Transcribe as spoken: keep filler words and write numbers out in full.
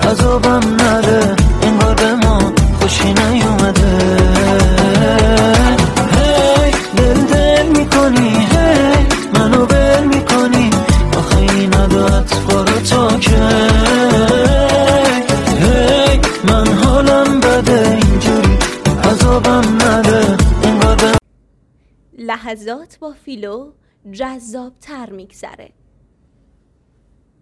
عذابم نده، انگار به ما خوشی نیومده. هی دل دل میکنی، هی منو بل میکنی، آخه این عدت بارو تا که هی من حالم بده اینجوری عذابم نده انگار به لحظات با فیلو جذاب تر میگذره.